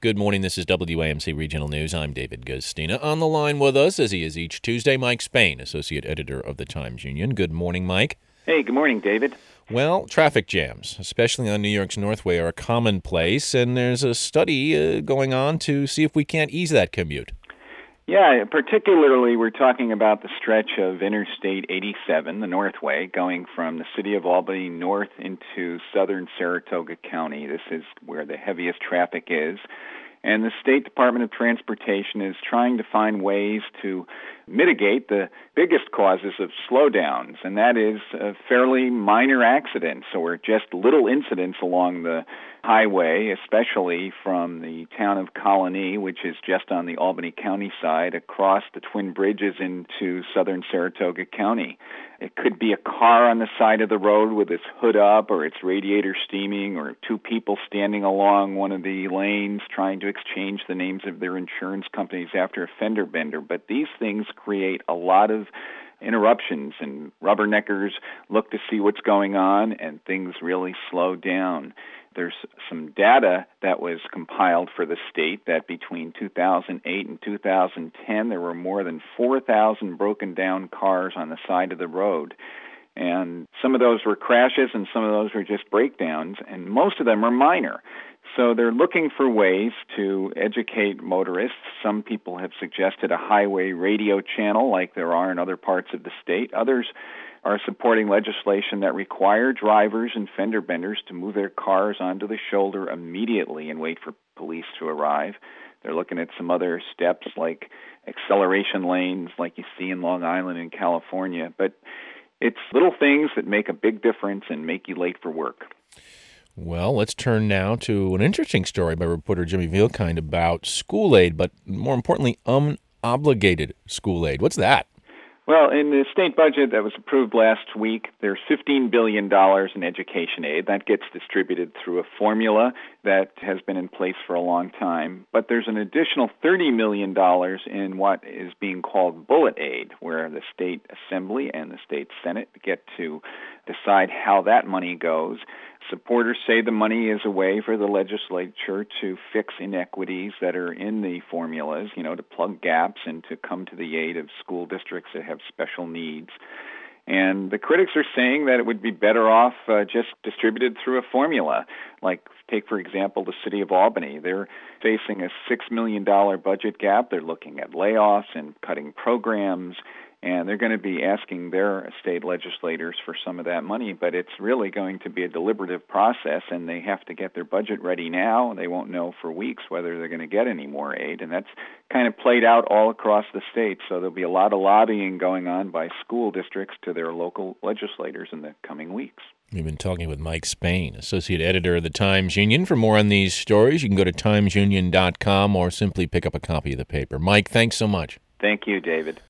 Good morning. This is WAMC Regional News. I'm David Gustina. On the line with us, as he is each Tuesday, Mike Spain, Associate Editor of the Times-Union. Good morning, Mike. Hey, good morning, David. Well, traffic jams, especially on New York's Northway, are a commonplace, and there's a study going on to see if we can't ease that commute. Yeah, particularly we're talking about the stretch of Interstate 87, the Northway, going from the city of Albany north into southern Saratoga County. This is where the heaviest traffic is. And the State Department of Transportation is trying to find ways to mitigate the biggest causes of slowdowns, and that is fairly minor accidents or just little incidents along the highway, especially from the town of Colony, which is just on the Albany County side, across the Twin Bridges into southern Saratoga County. It could be a car on the side of the road with its hood up or its radiator steaming, or two people standing along one of the lanes trying to exchange the names of their insurance companies after a fender bender. But these things create a lot of interruptions, and rubberneckers look to see what's going on, and things really slow down. There's some data that was compiled for the state that between 2008 and 2010, there were more than 4,000 broken down cars on the side of the road. And some of those were crashes and some of those were just breakdowns, and most of them are minor. So they're looking for ways to educate motorists. Some people have suggested a highway radio channel like there are in other parts of the state. Others are supporting legislation that require drivers and fender benders to move their cars onto the shoulder immediately and wait for police to arrive. They're looking at some other steps like acceleration lanes like you see in Long Island and California. But it's little things that make a big difference and make you late for work. Well, let's turn now to an interesting story by reporter Jimmy Vielkind about school aid, but more importantly, unobligated school aid. What's that? Well, in the state budget that was approved last week, there's $15 billion in education aid. That gets distributed through a formula that has been in place for a long time. But there's an additional $30 million in what is being called bullet aid, where the state assembly and the state senate get to decide how that money goes. Supporters say the money is a way for the legislature to fix inequities that are in the formulas, to plug gaps and to come to the aid of school districts that have special needs. And the critics are saying that it would be better off just distributed through a formula. Like, take, for example, the city of Albany. They're facing a $6 million budget gap. They're looking at layoffs and cutting programs. And they're going to be asking their state legislators for some of that money, but it's really going to be a deliberative process, and they have to get their budget ready now. They won't know for weeks whether they're going to get any more aid, and that's kind of played out all across the state. So there'll be a lot of lobbying going on by school districts to their local legislators in the coming weeks. We've been talking with Mike Spain, Associate Editor of the Times-Union. For more on these stories, you can go to timesunion.com or simply pick up a copy of the paper. Mike, thanks so much. Thank you, David.